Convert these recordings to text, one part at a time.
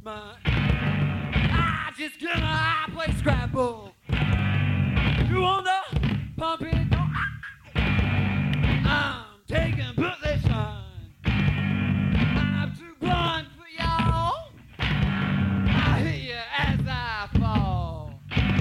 my. I just gonna play Scrabble. You wanna pump it? I'm taking position. I'm too blind for y'all. I hit you as I fall.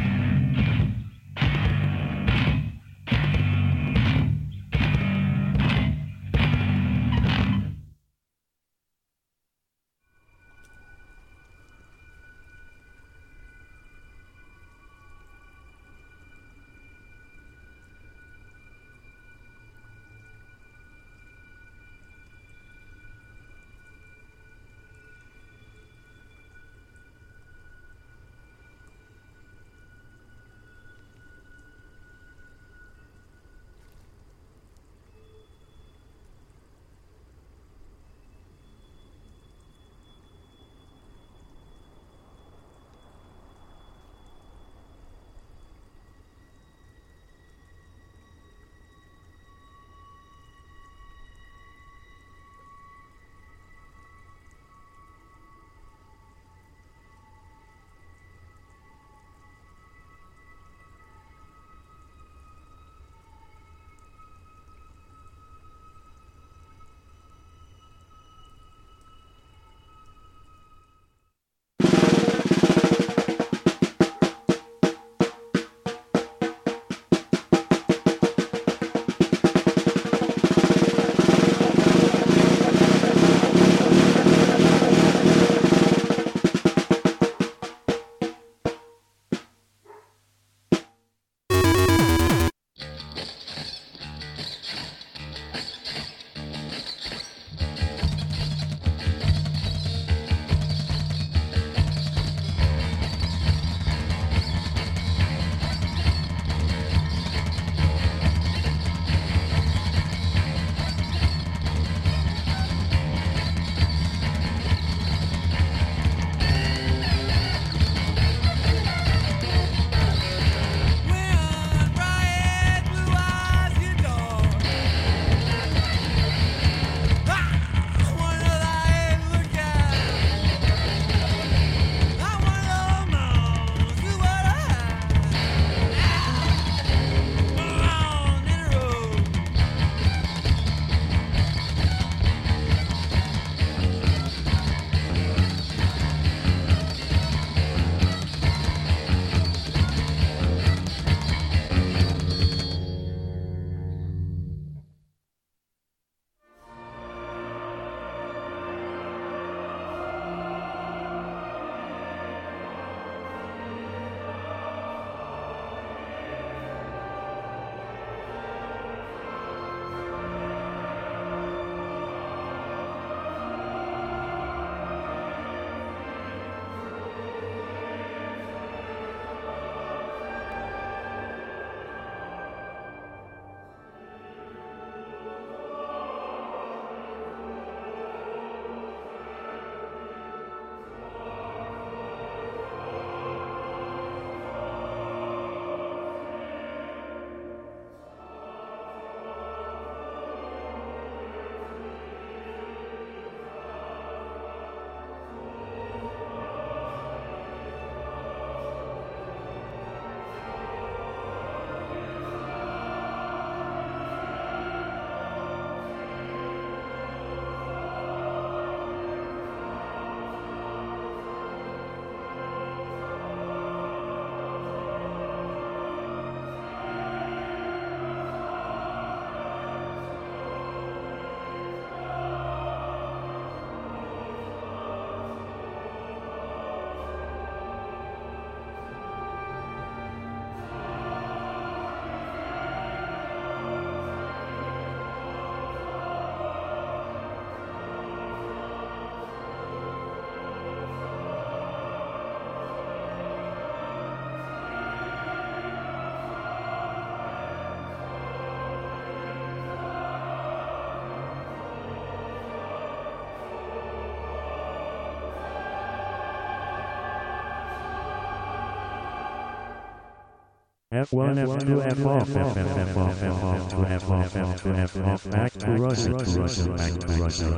F1, F2, F off, F off, F off, to F off, F to F off, back to Russia, back to Russia.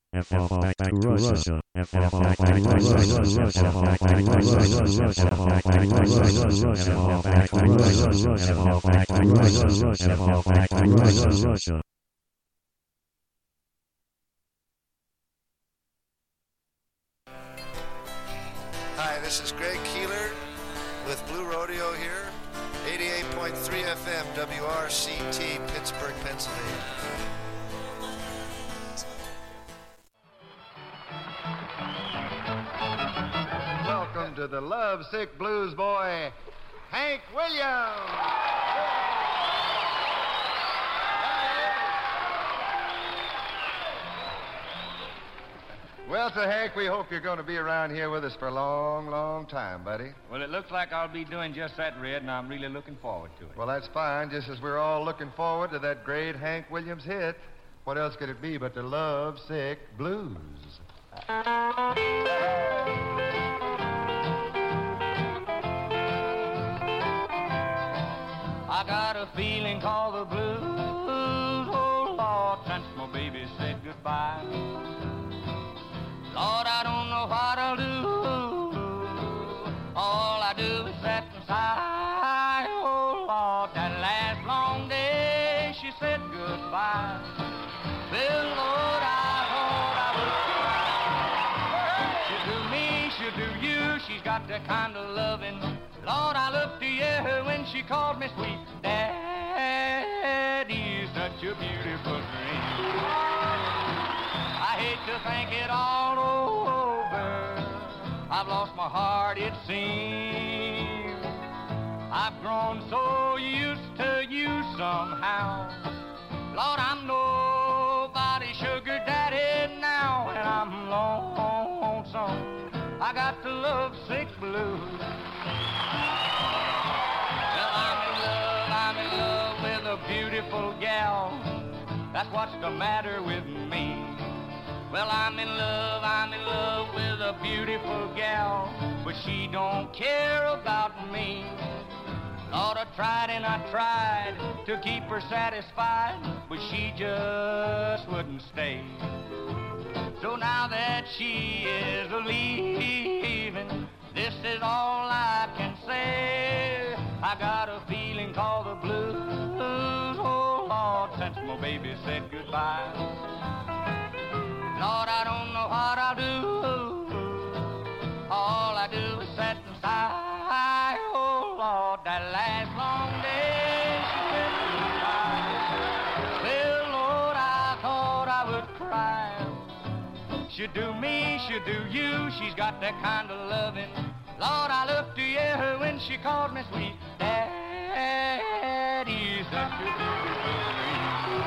F off back to Russia. F off back to Russia. F off back to Russia. F off back to Russia. F off back to Russia. F off back to Russia. F off back to Russia. Hi, this is Greg Keeler with Blue Rodeo here, 88.3 FM WRCT, Pittsburgh, Pennsylvania. Welcome to the lovesick blues boy, Hank Williams. Well, so Hank, we hope you're going to be around here with us for a long, long time, buddy. Well, it looks like I'll be doing just that, Red, and I'm really looking forward to it. Well, that's fine, just as we're all looking forward to that great Hank Williams hit. What else could it be but the lovesick blues? I got a feeling called the blues, oh Lord, since my baby said goodbye. Lord, I don't know what I'll do. All I do is sit and sigh. Oh Lord, that last long day she said goodbye. Well, Lord, I thought I would cry. She'll do me, she'll do you. She's got that kind of loving. Lord, I looked to you when she called me sweet. Daddy's such a beautiful dream. I hate to think it all over. I've lost my heart, it seems. I've grown so used to you somehow. Lord, I'm nobody's sugar daddy now, and I'm lonesome. I got the lovesick blues. Well, I'm in love with a beautiful gal. That's what's the matter with me. Well, I'm in love with a beautiful gal, but she don't care about me. Lord, I tried and I tried to keep her satisfied, but she just wouldn't stay. So now that she is leaving, this is all I can say. I got a feeling called the blues, oh Lord, since my baby said goodbye. Lord, I don't know what I'll do. All I do is sit and sigh. Oh, Lord, that last long day she said goodbye. Well, Lord, I thought I would cry. She'll do me, she'll do you. She's got that kind of loving. Lord, I looked to you when she called me sweet. Daddy's such a beautiful dream.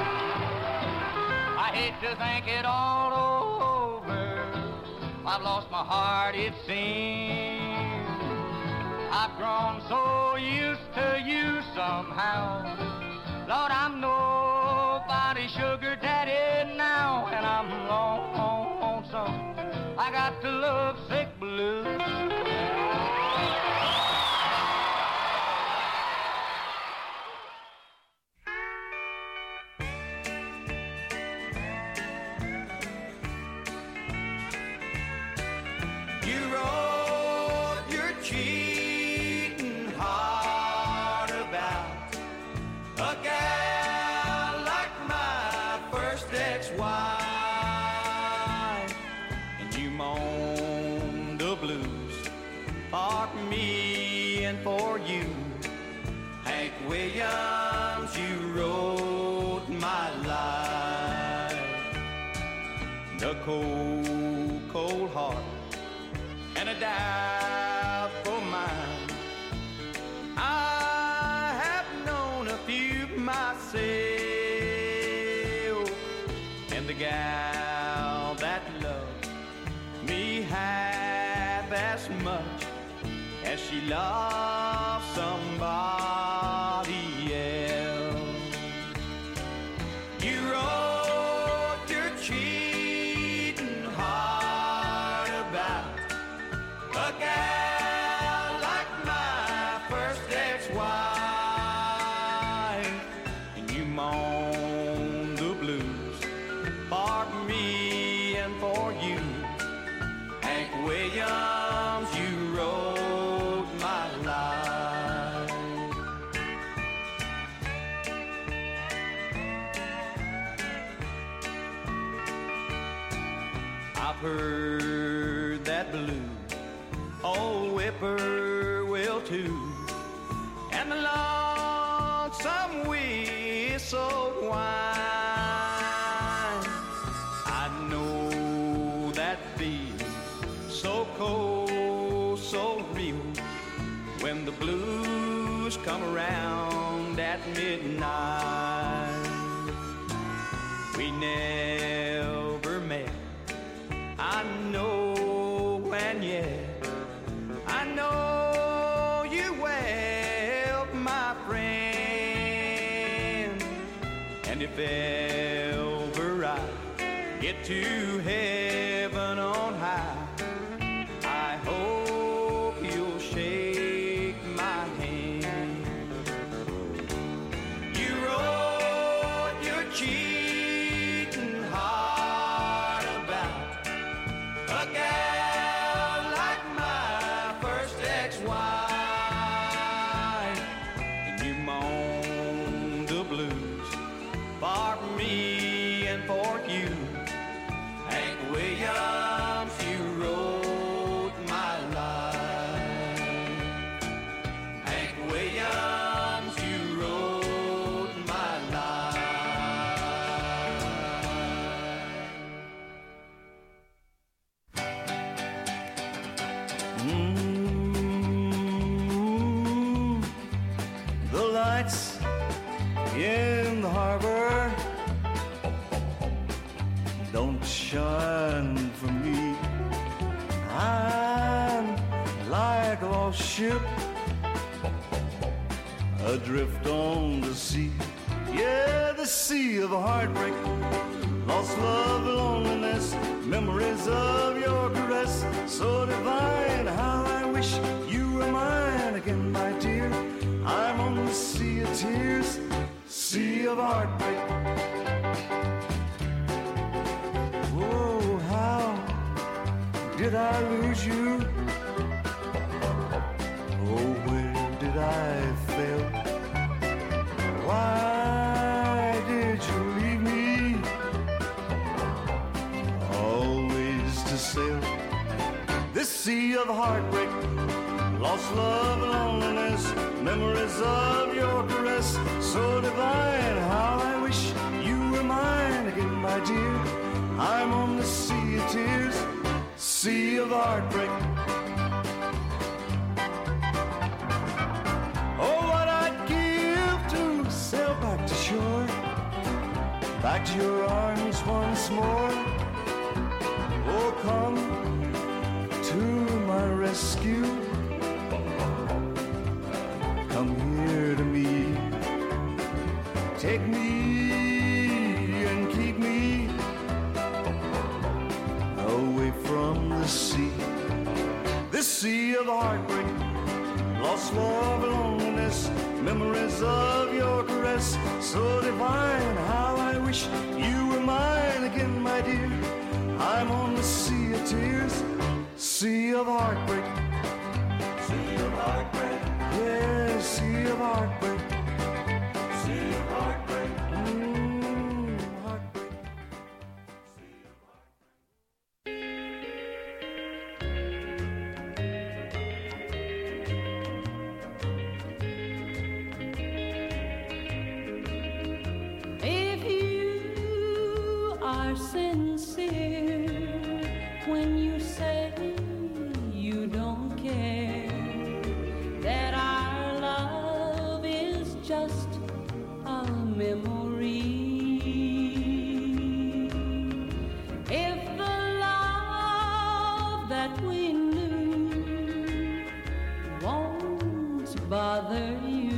I hate to think it all over. I've lost my heart, it seems. I've grown so used to you somehow. Lord, I'm nobody's sugar daddy now, and I'm lonesome. I got the lovesick blues. For you, Hank Williams, you wrote my life. The cold, cold heart and a doubtful mind. I have known a few myself, and the gal that loved me half as much as she loves somebody else. You wrote your cheating heart about a gal like my first ex-wife, and you moan the blues for me and Williams, you wrote my life. I've heard that blue old whippoorwill too, and the lonesome whistle whine. I know that feeling so cold, so real, when the blues come around at midnight. We never met, I know, and yet I know you well, my friend. And if ever I get to heaven on high, I hope you'll shake my hand. You wrote your cheating heart about a gal like my first ex-wife, and you moaned the blues for me and for you. Hank Williams, you wrote my life. Hank Williams, you wrote my life. The lights in the harbor don't shine for me. I'm like a lost ship adrift on the sea. Yeah, the sea of heartbreak, lost love, loneliness, memories of your caress, so divine. How I wish you were mine again, my dear. I'm on the sea of tears, sea of heartbreak. Oh, how did I lose you? Oh, where did I fail? Why did you leave me? Always to sail this sea of heartbreak, lost love, loneliness, memories of your caress, so divine. How I wish you were mine again, my dear. I'm on the sea of tears, sea of heartbreak. Oh, what I'd give to sail back to shore, back to your arms once more. Oh, come to my rescue, come here to me, take me and keep me away from the sea. This sea of heartbreak, lost love, loneliness, memories of your caress, so divine. How I wish you were mine again, my dear. I'm on the sea of tears, sea of heartbreak, sea of heartbreak. Yeah, sea of heartbreak, sea of heartbreak, heartbreak. If you are sincere when you say you don't care, that our love is just a memory. If the love that we knew won't bother you,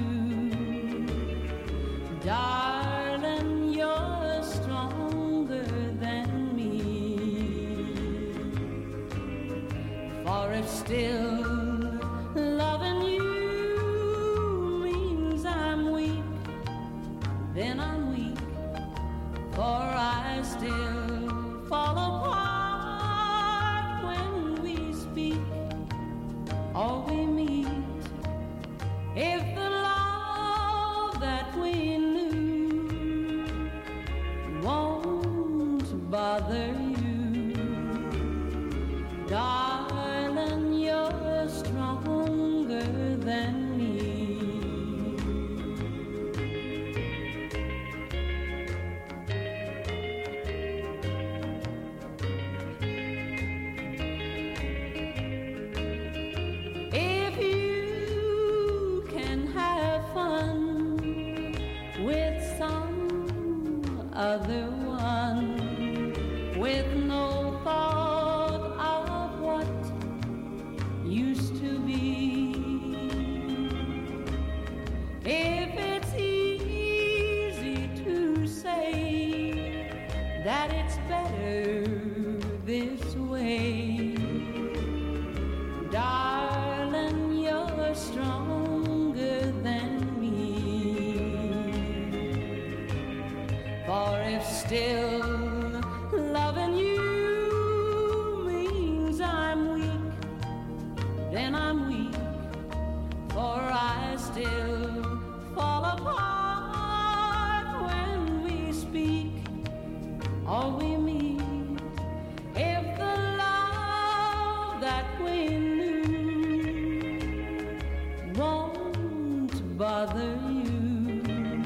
darling, you're stronger than me. For if still loving you means I'm weak, then I'm weak, for I still fall apart when we speak. or we meet. If the love that we knew won't bother you, darling, you're stronger than me. If you can have fun with some other one, with no thought of what used to be, if it's easy to say that it's better this way, darling, you're stronger than me. For if still loving you means I'm weak, then I'm weak, for I still fall apart when we speak or we meet. If the love that we knew won't bother you,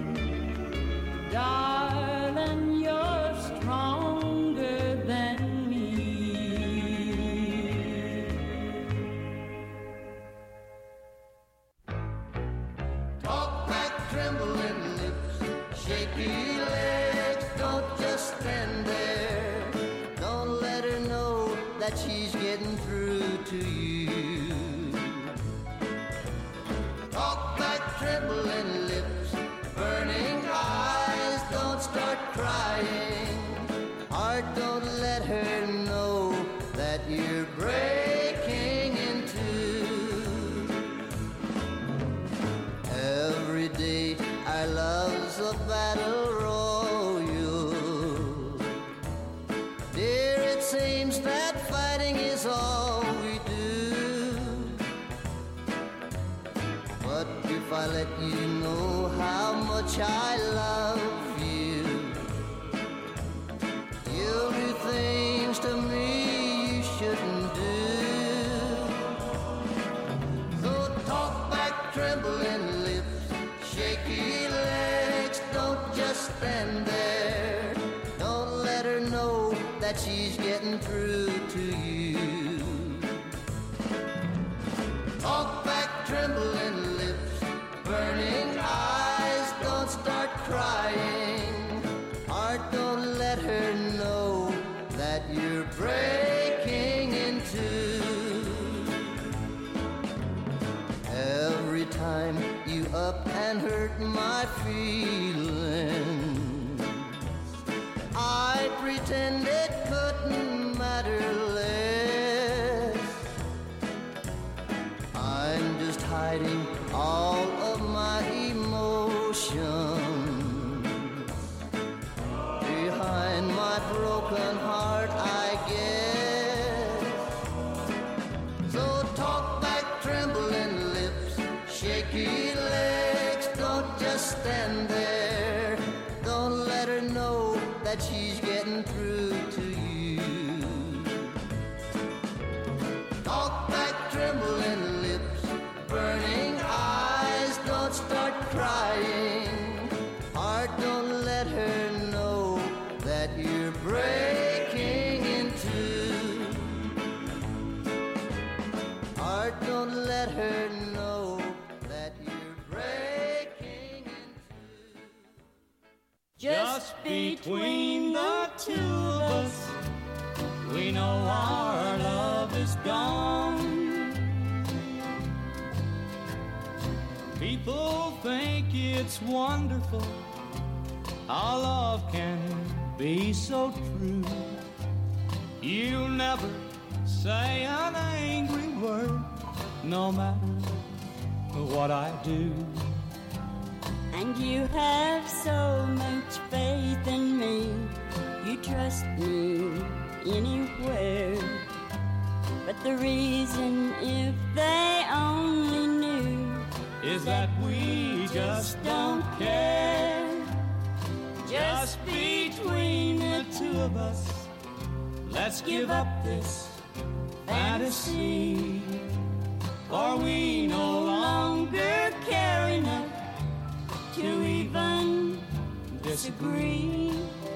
darling, you're stronger than me. Talk back, trembling lips, shaky legs, don't just stand there. Don't let her know that she's getting through to you. Talk back, trembling lips, burning eyes, don't start crying. Heart, don't let her know that you're breaking in two. Every day our love's a battle royal. Dear, it seems that fighting is all we do. But if I let you know how much I love you, you'll do things to me you shouldn't do. So talk back, trembling lips, shaky legs, don't just stand there. Don't let her know that she's getting through to you. Talk back, trembling lips, burning eyes, don't start crying. Heart, don't let her know that you're breaking in two. Every time you up and hurt my feelings, I pretend it couldn't matter less. I'm just hiding all of my emotions behind my broken heart, I guess. So talk back, trembling lips, shaky legs, don't just stand there. Don't let her know that she's getting through to you. Talk back, trembling lips, burning eyes, don't start crying. Heart, don't let her know that you're breaking in two. Heart, don't let her know that you're breaking in two. Just between the two of us, we know our love is gone. People think it's wonderful how love can be so true. You'll never say an angry word, no matter what I do. And you have so much faith in me, you trust me anywhere. But the reason if they is that we just don't care. Just between the two of us, let's give up this fantasy. For we no longer care enough to even disagree.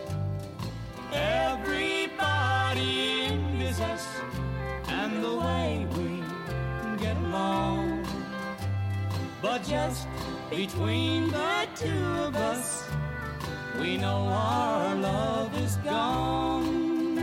Everybody envies us and the way we get along. But just between the two of us, we know our love is gone.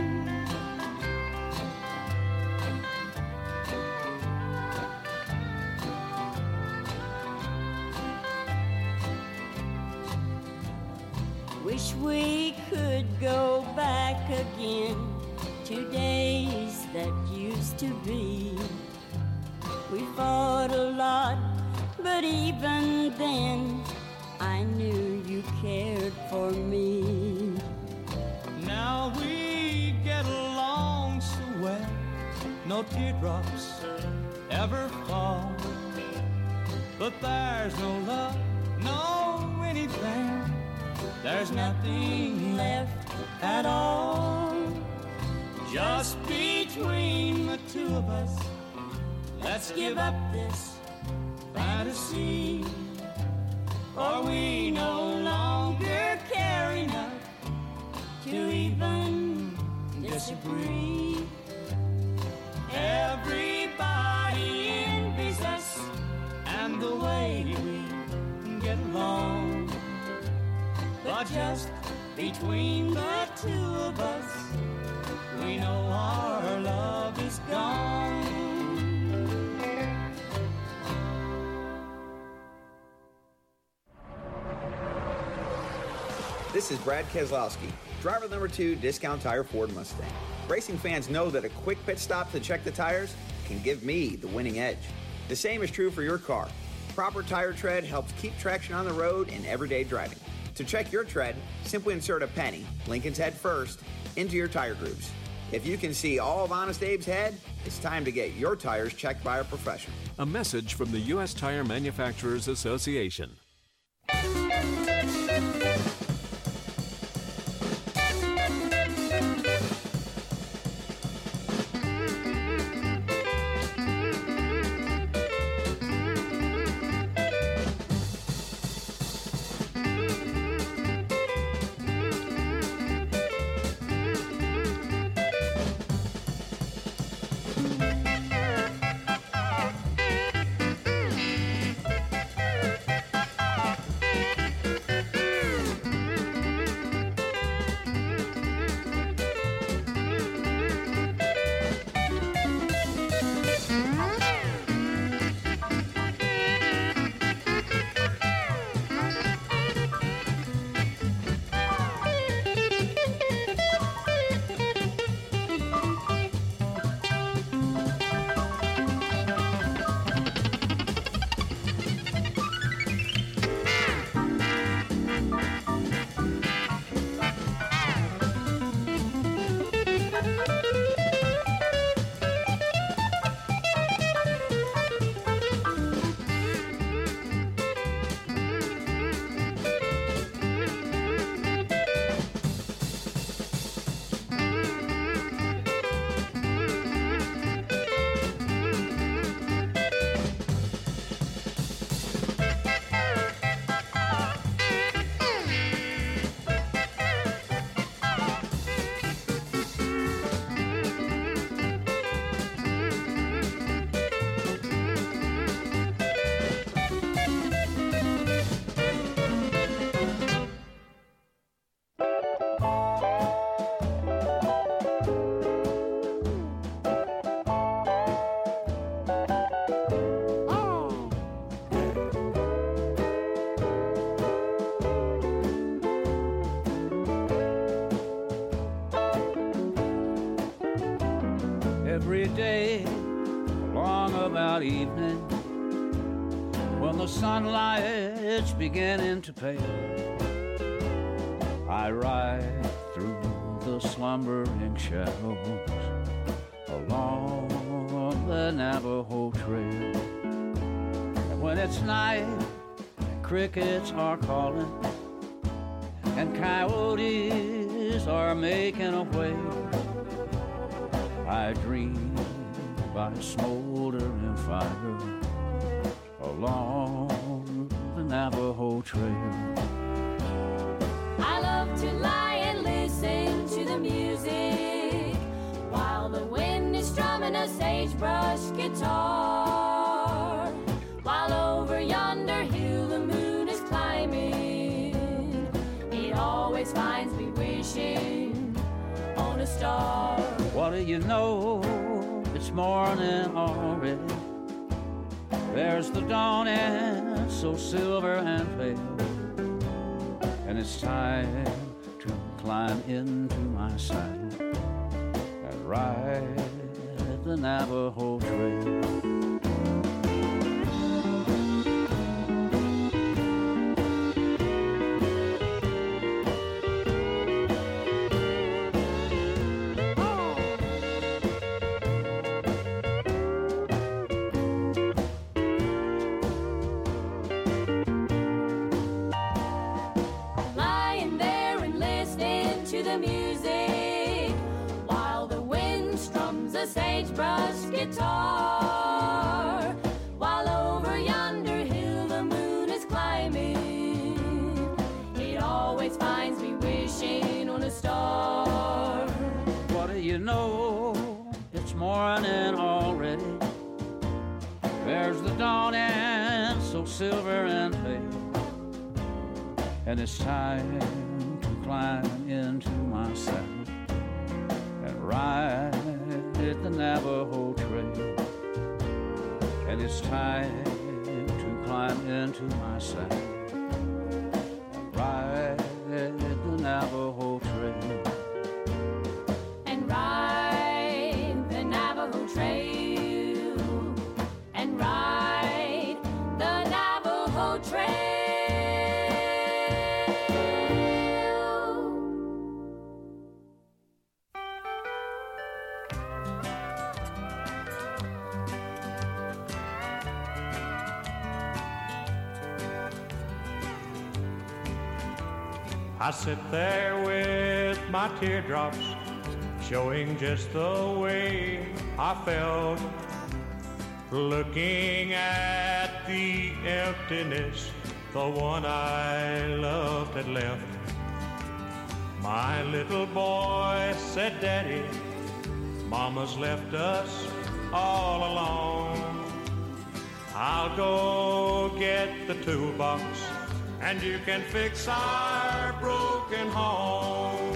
Wish we could go back again to days that used to be. We fought a lot, but even then I knew you cared for me. Now we get along so well, no teardrops ever fall. But there's no love, no anything, there's nothing left at all. Just between the two of us, let's give up this fantasy. For we no longer care enough to even disagree. Everybody envies us and the way we get along. But just between the two of us, we know our love is gone. This is Brad Keselowski, driver number 2, Discount Tire Ford Mustang. Racing fans know that a quick pit stop to check the tires can give me the winning edge. The same is true for your car. Proper tire tread helps keep traction on the road in everyday driving. To check your tread, simply insert a penny, Lincoln's head first, into your tire grooves. If you can see all of Honest Abe's head, it's time to get your tires checked by a professional. A message from the U.S. Tire Manufacturers Association. Every day along about evening, when the sunlight's beginning to pale, I ride through the slumbering shadows along the Navajo Trail. And when it's night, crickets are calling, and coyotes are making a way. I dream by a smoldering fire along the Navajo Trail. I love to lie and listen to the music while the wind is strumming a sagebrush guitar. While over yonder hill the moon is climbing, it always finds me wishing on a star. What do you know? It's morning already. There's the dawning, so silver and pale, and it's time to climb into my saddle and ride the Navajo Trail. Sagebrush guitar, while over yonder hill the moon is climbing, it always finds me wishing on a star. What do you know? It's morning already. There's the dawning, so silver and pale, and it's time to climb into my saddle and ride the Navajo Trail. And it's time to climb into my saddle and ride the Navajo Trail. And ride the Navajo Trail. And ride the Navajo Trail. I sit there with my teardrops showing just the way I felt, looking at the emptiness the one I loved had left. My little boy said, "Daddy, Mama's left us all alone. I'll go get the toolbox and you can fix our broken home.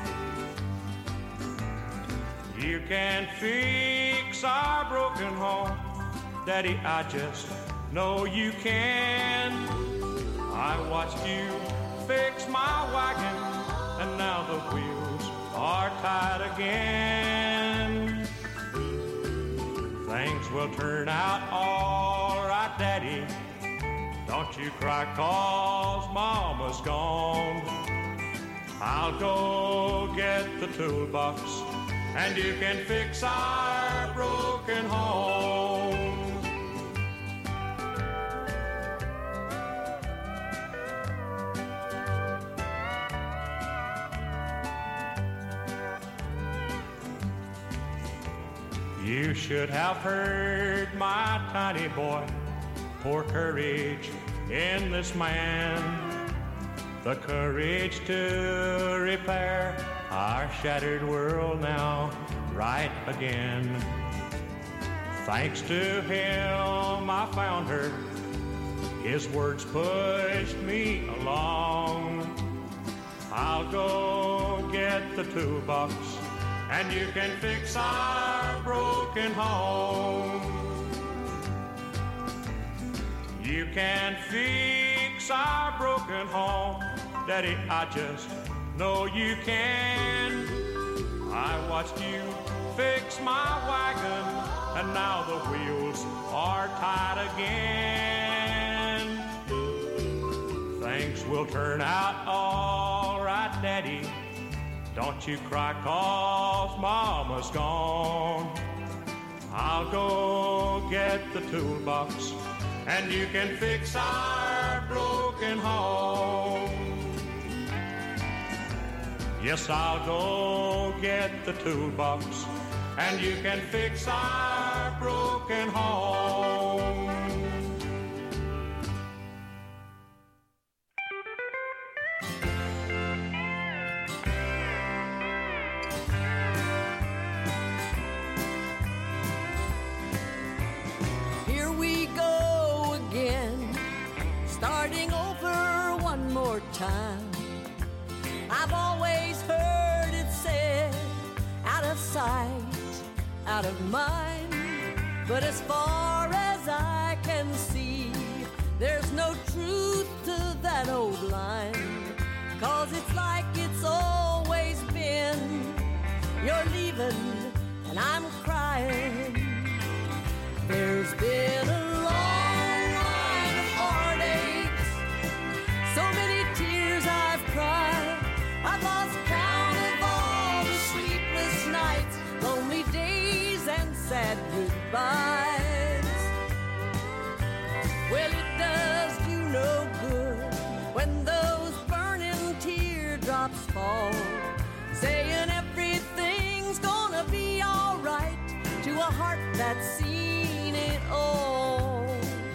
You can fix our broken home, Daddy, I just know you can. I watched you fix my wagon, and now the wheels are tied again. Things will turn out all right, Daddy. Don't you cry 'cause Mama's gone. I'll go get the toolbox and you can fix our broken home. You should have heard my tiny boy pour courage in this man, the courage to repair our shattered world now right again. Thanks to him I found her, his words pushed me along. I'll go get the toolbox and you can fix our broken home. You can fix our broken home, Daddy, I just know you can. I watched you fix my wagon, and now the wheels are tied again. Things will turn out all right, Daddy. Don't you cry 'cause Mama's gone. I'll go get the toolbox and you can fix our broken home. Yes, I'll go get the toolbox, and you can fix our broken home. Here we go again, starting over one more time. I've always heard it said, out of sight, out of mind. But as far as I can see, there's no truth to that old line. 'Cause it's like it's always been. You're leaving and I'm crying. There's been a long line of heartaches, so many tears I've cried. I've lost count of all the sleepless nights, lonely days and sad goodbyes. Well, it does you no good when those burning teardrops fall, saying everything's gonna be all right to a heart that's seen it all.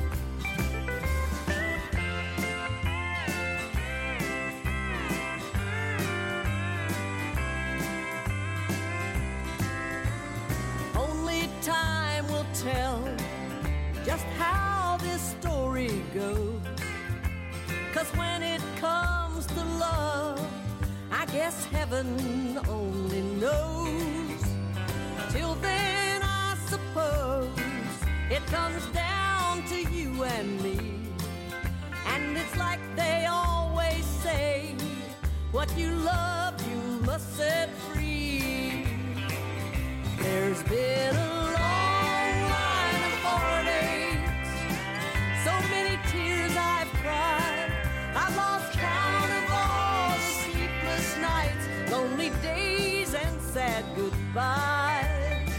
Only time will tell just how this story goes. 'Cause when it comes to love, I guess heaven only knows. Till then, I suppose it comes down to you and me. And it's like they always say, what you love, you must set free. There's been a long line of heartaches, so many tears I've cried. I've lost count of all the sleepless nights, lonely days and sad goodbyes.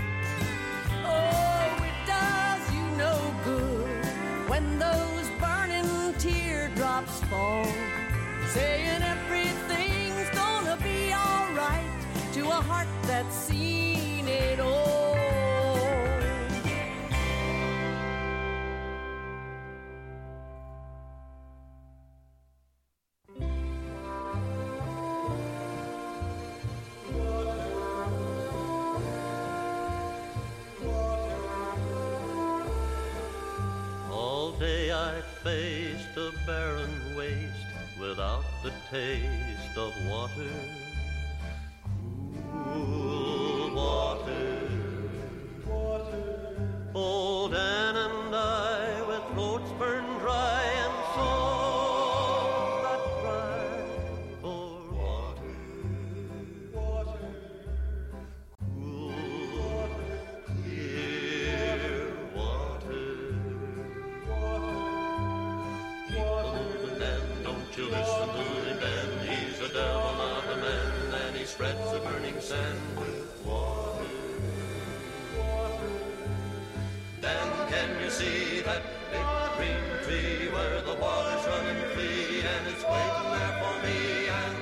Oh, it does you no good when those burning teardrops fall, saying everything's gonna be all right to a heart that's seen it all. All day I faced a barren waste without the taste of water. Cool water. Old Ann and I with throats burned dry and souls that cry for water. Cool, clear water. Keep moving and don't you listen to him, Ben. He's a devil, not a man, and he spreads the burning sand with water. Then can you see that big green tree where the water's running free, and it's waiting there for me and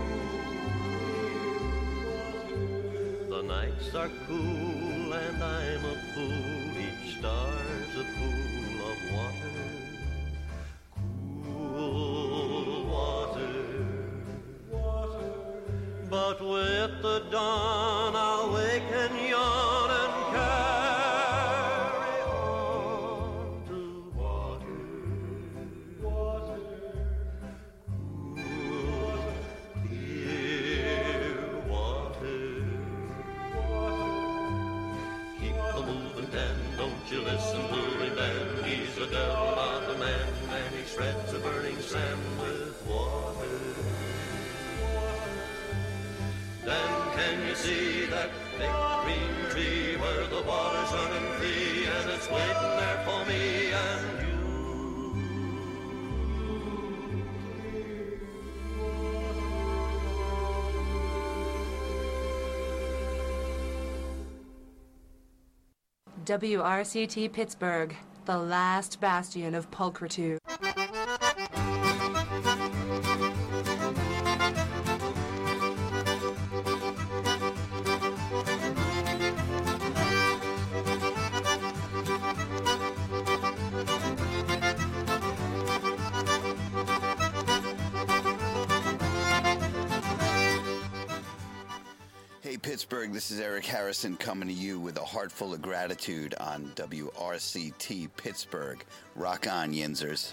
you? The nights are cool and I'm a fool, each star's a pool of water. Cool water. But with the dawn I'll wake and yawn and carry on to water. Cool, clear water. Keep the moving, Dan, don't you listen to him, Dan. He's a devil, not a man, and he shreds the burning sand with water. Then can you see that big green tree where the water's running free, and it's waiting there for me and you? WRCT Pittsburgh, the last bastion of pulchritude. Pittsburgh, this is Eric Harrison coming to you with a heart full of gratitude on WRCT Pittsburgh. Rock on, Yinzers.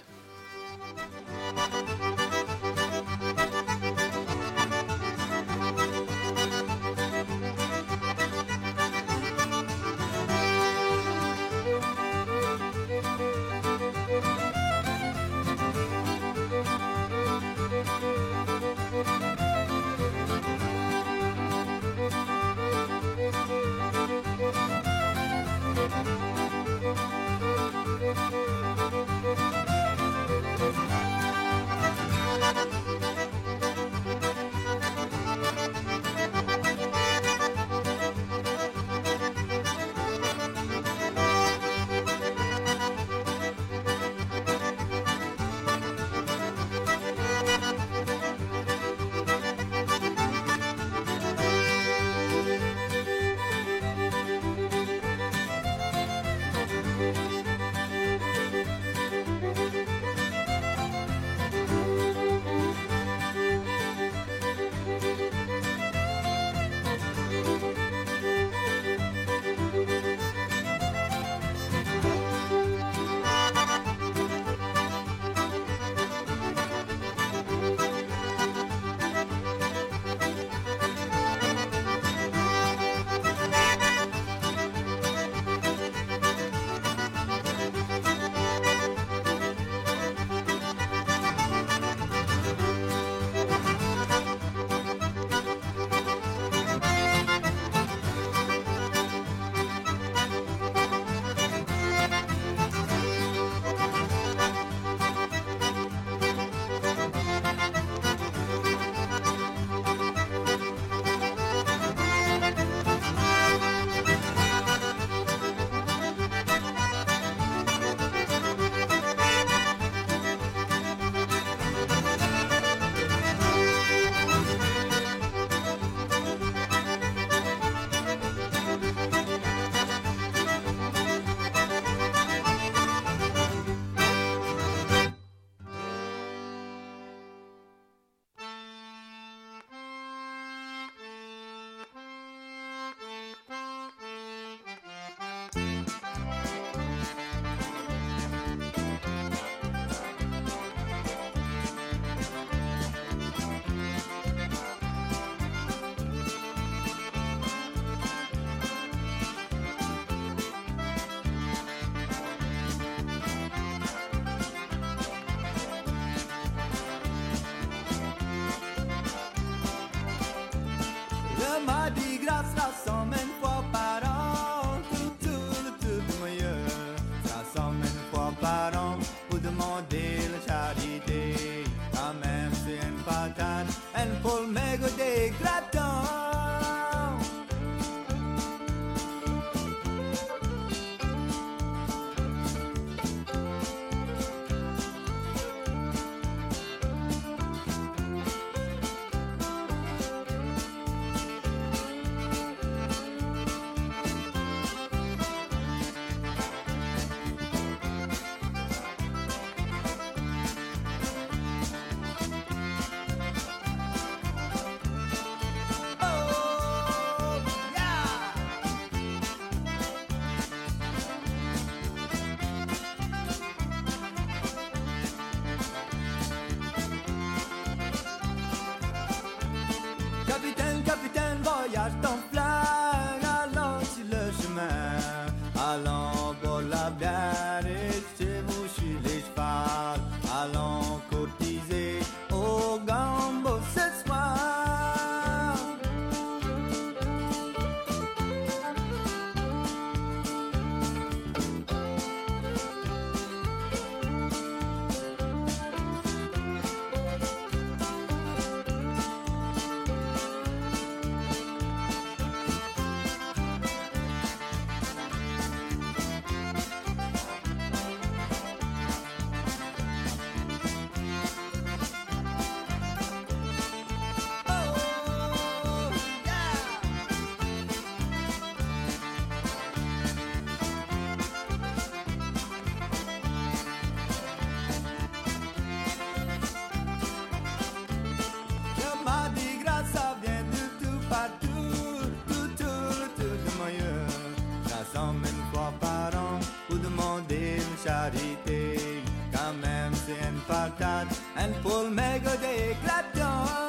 Le Mardi Gras se rassemble une fois par an. Tout le tour du meilleur se rassemble une fois par an pour demander la charité. Quand même c'est une patate, une poule méga des gratins. Capitaine, voyage ton flag, allons sur le chemin, allons boire la bière et chevaucher les chevals, allons courtiser au gambo ce soir. une charité. Quand même c'est une patate, un poule méga d'éclatant.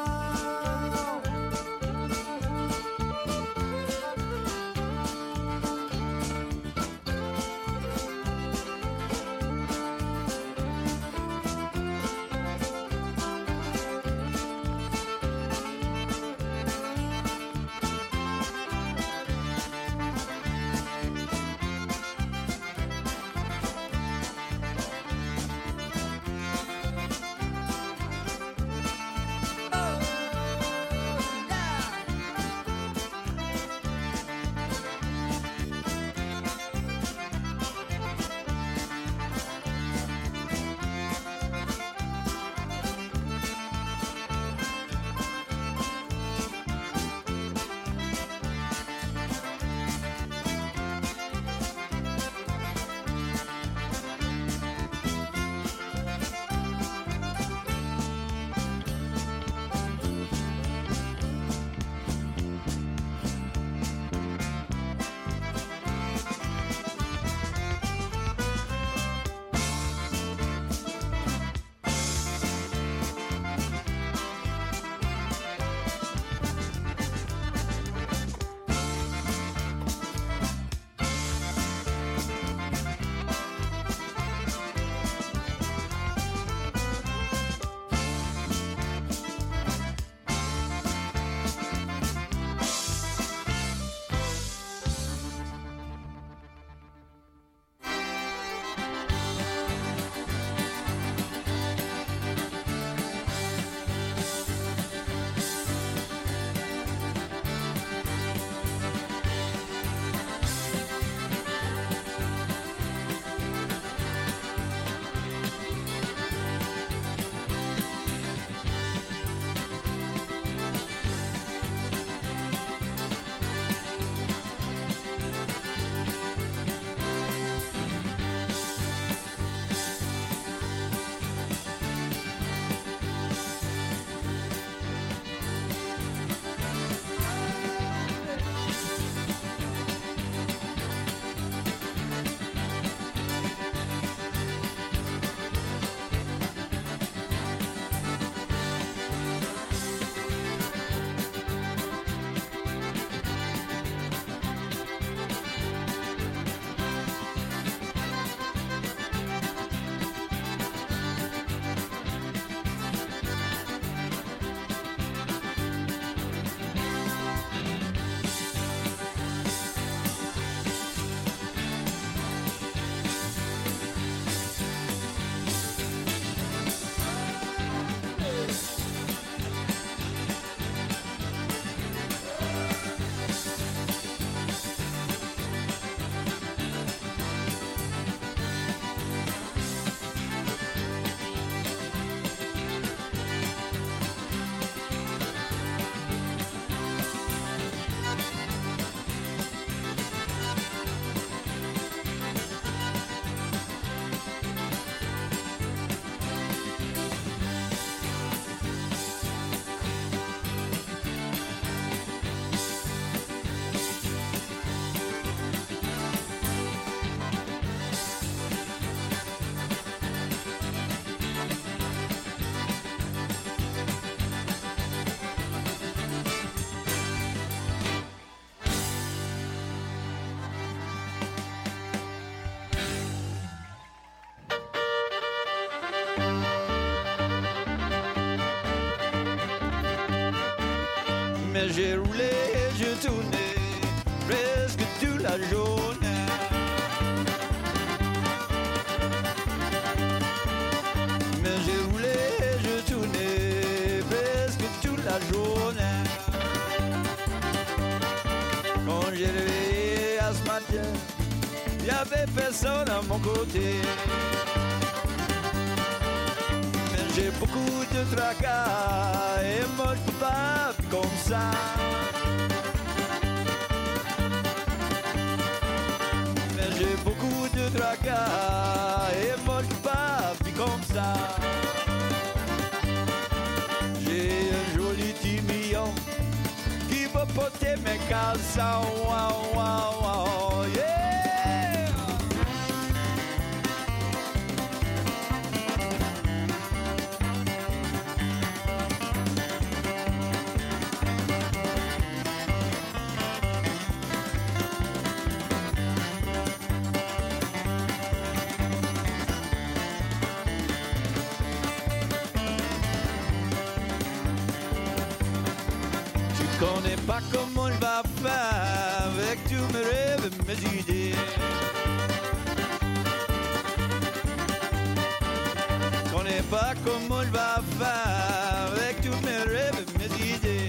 mais j'ai roulé, j'ai tourné presque toute la journée. Mais j'ai roulé, j'ai tourné presque toute la journée. Quand j'ai réveillé à ce matin, il y avait personne à mon côté. J'ai beaucoup de tracas et moi je peux pas vivre comme ça. Mais j'ai beaucoup de tracas et moi je peux pas vivre comme ça. J'ai un joli petit million qui va porter mes caleçons. Wow, wow, wow, yeah. Connais pas comment il va faire avec tous mes rêves et mes idées. Connais pas comment il va faire avec tous mes rêves et mes idées.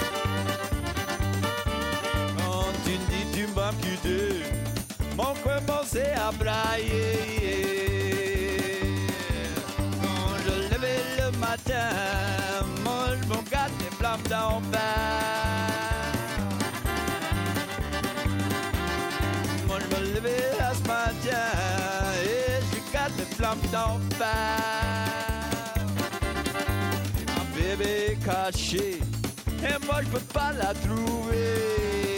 Quand tu me dis tu vas me quitter, mon cœur commençait à brailler. Quand je levais le matin, moi je me garde les flammes d'en bas. Moi je me levais à ce matin et je garde les flammes d'en bas. Ma bébé est cachée et moi je peux pas la trouver.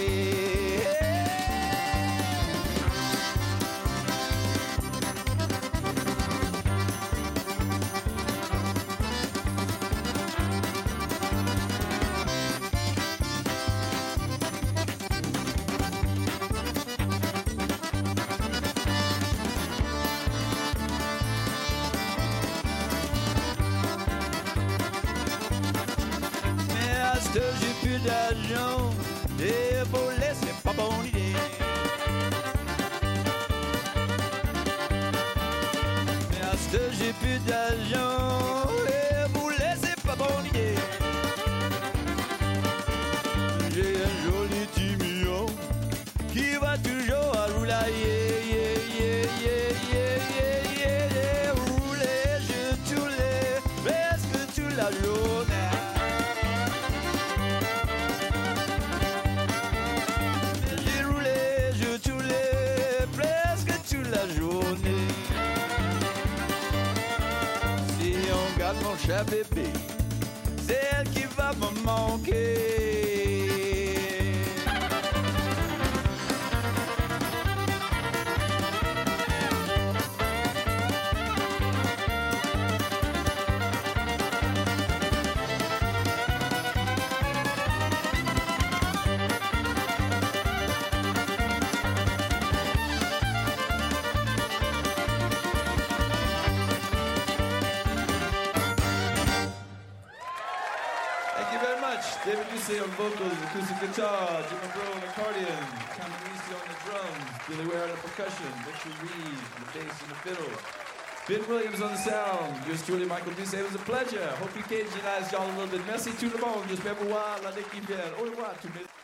J'ai plus d'argent et voler c'est pas bonne idée. Mais à ce que j'ai plus d'argent et voler c'est pas bonne idée. J'ai un joli petit million qui va toujours à rouler. Rouler, je toulais presque toute la journée. Si on garde mon chat bébé, c'est elle qui va me manquer. David Ducey on vocals, acoustic guitar, Jim McGraw on accordion, Tom Reese on the drums, Billy Ware on the percussion, Richard Reed on the bass and the fiddle, Ben Williams on the sound. Yours truly, Michael Ducey. It was a pleasure. Hope you cajunized y'all a little bit. Merci tout le monde. J'espère vous voir l'année qui vient. Au revoir tout le monde.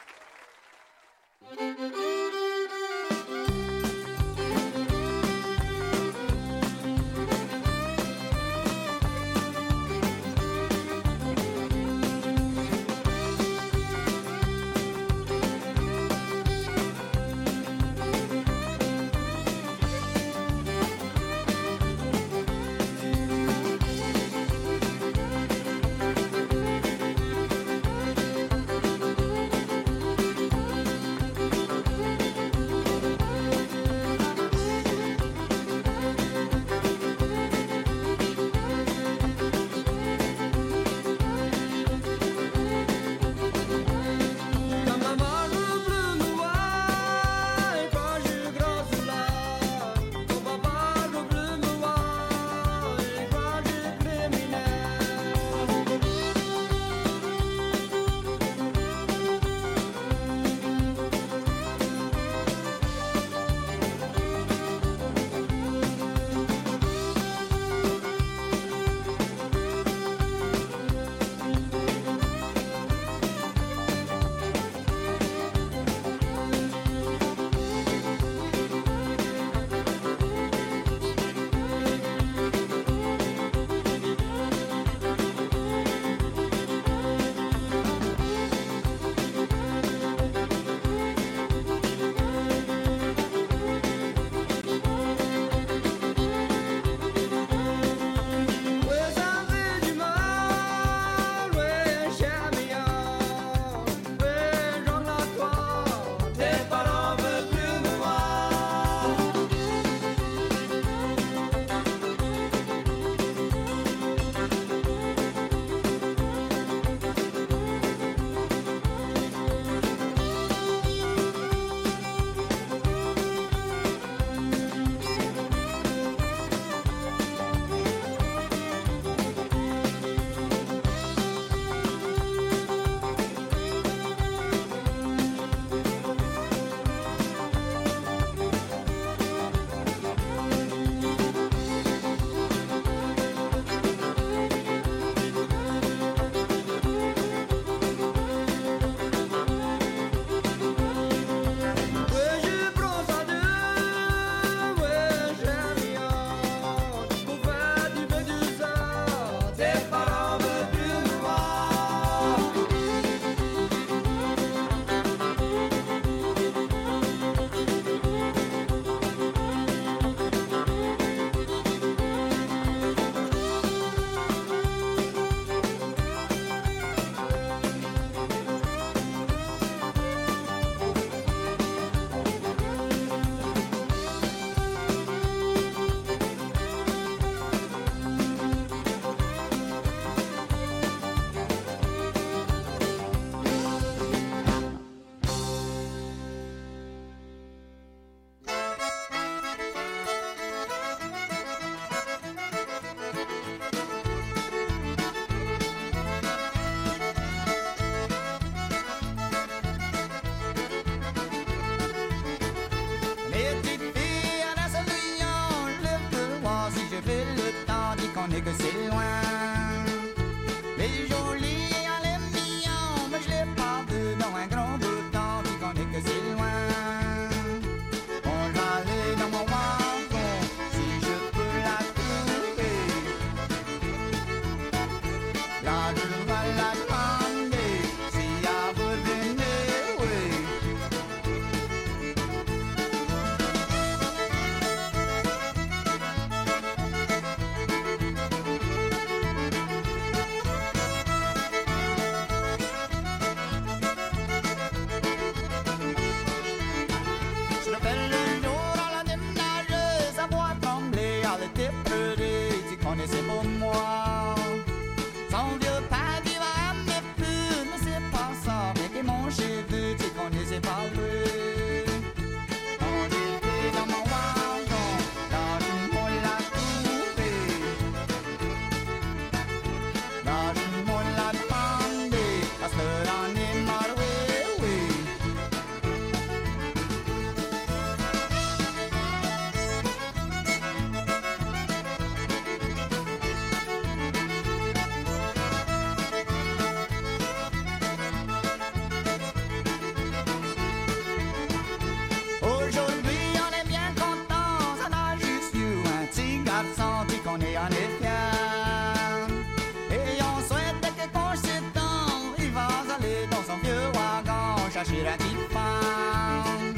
été peuré, tu connaissais pas moi. Son vieux père qui va me plus, mais c'est pas ça. Mais que mon cheveu, tu connaissais pas lui. Quand j'étais dans mon wagon, là je m'en l'a trouvé. Là je m'en l'a demandé, parce que l'on est marré, oui. Aujourd'hui on est bien content, ça n'a juste eu un petit garçon qui connaît en est fier. Et on souhaite que quand c'est temps, il va aller dans son vieux wagon chercher un petit femme.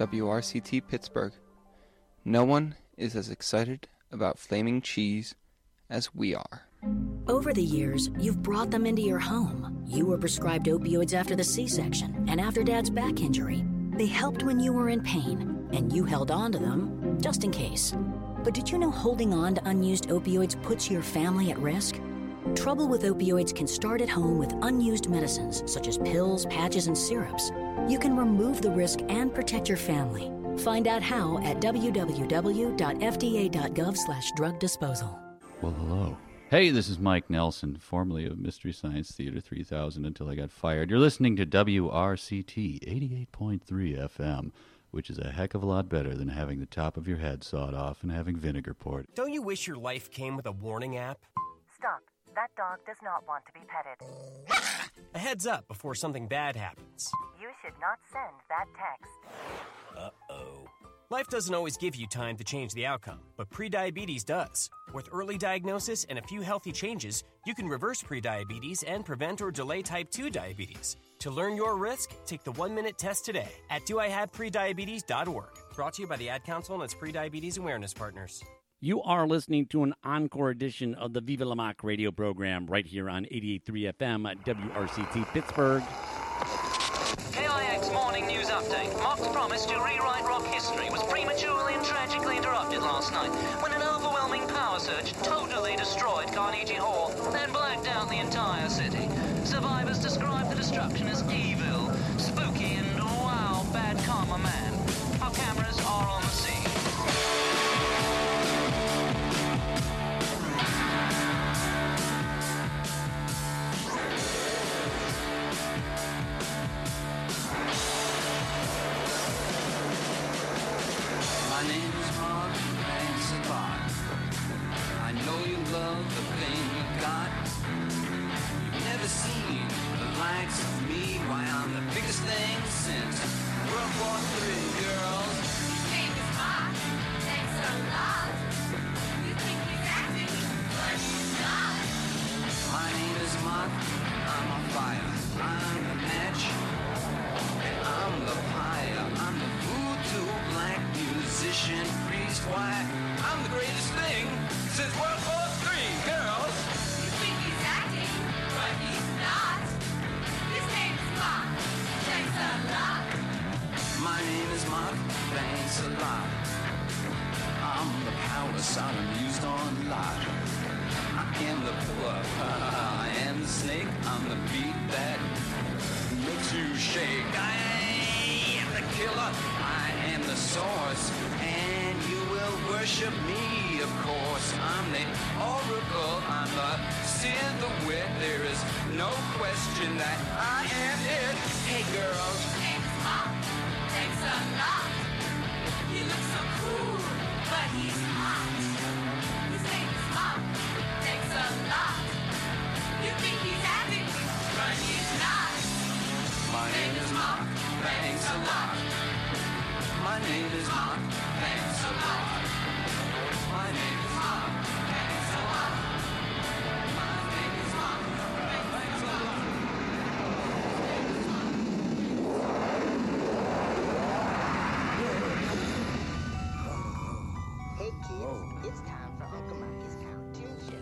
WRCT Pittsburgh. No one is as excited about flaming cheese as we are. Over the years, you've brought them into your home. You were prescribed opioids after the C-section and after Dad's back injury. They helped when you were in pain, and you held on to them just in case. But did you know holding on to unused opioids puts your family at risk? Trouble with opioids can start at home with unused medicines, such as pills, patches, and syrups. You can remove the risk and protect your family. Find out how at www.fda.gov/drug disposal. Well, hello. Hey, this is Mike Nelson, formerly of Mystery Science Theater 3000 until I got fired. You're listening to WRCT 88.3 FM, which is a heck of a lot better than having the top of your head sawed off and having vinegar poured. Don't you wish your life came with a warning app? Stop. That dog does not want to be petted. A heads up before something bad happens. You should not send that text. Uh-oh. Life doesn't always give you time to change the outcome, but prediabetes does. With early diagnosis and a few healthy changes, you can reverse prediabetes and prevent or delay type 2 diabetes. To learn your risk, take the 1-minute test today at doihaveprediabetes.org. Brought to you by the Ad Council and its prediabetes awareness partners. You are listening to an encore edition of the Viva La Mock radio program right here on 88.3 FM at WRCT Pittsburgh. KIX Morning News Update. Mock's promise to rewrite rock history was prematurely and tragically interrupted last night when an overwhelming power surge totally destroyed Carnegie Hall, then blacked out the entire city. Survivors describe the destruction as evil, spooky, and wow, bad karma man. Our cameras are on the scene. My name is Mark, thanks a lot. I know you love the thing you got. You've never seen the likes of me. Why, I'm the biggest thing since World War III, girls. His name is Mark, thanks a lot. You think he's acting, but he's not. My name is Mark, I'm on fire. I'm the match, and I'm the pyre. I'm the voodoo black musician priest. Why, I'm the greatest thing since World War III, girls. You think he's acting, but he's not. His name is Mark, thanks a lot. My name is Mark, thanks a lot. I'm the power Sodom used on Lot. I am the pillar, I am the snake. I'm the beat that makes you shake. I am the killer, I am the source, and you will worship me, of course. I'm the oracle, I'm the silhouette. There is no question that I am it. Hey girls. His name is Mark, thanks a lot. He looks so cool, but he's hot. His name is Mark, thanks a lot. You think he's acting, but he's not. My name is Mark, thanks a lot. My name is Mark, thanks a lot. My name is Mark, thanks a lot. My name is Mark, thanks a lot. Hey kids, it's time for Uncle Mikey's cartoon show.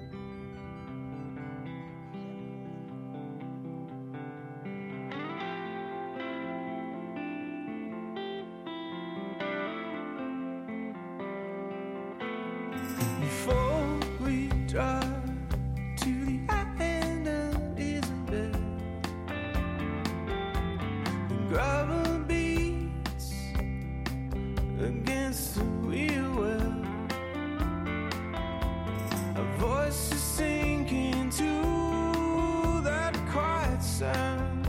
Before we drive to the island of Isabel, the gravel beats against the wheel well. Our voices sinking to that quiet sound,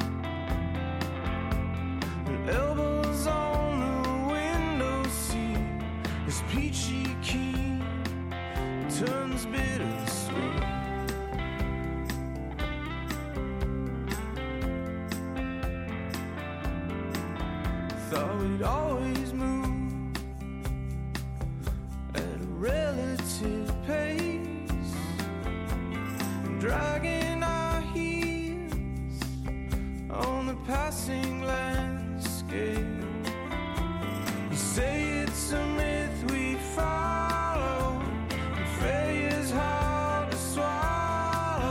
and elbows on the window seat as Peachy Keen turns bitter sweet. Thought we'd always move at a relative pace, dragging our heels on the passing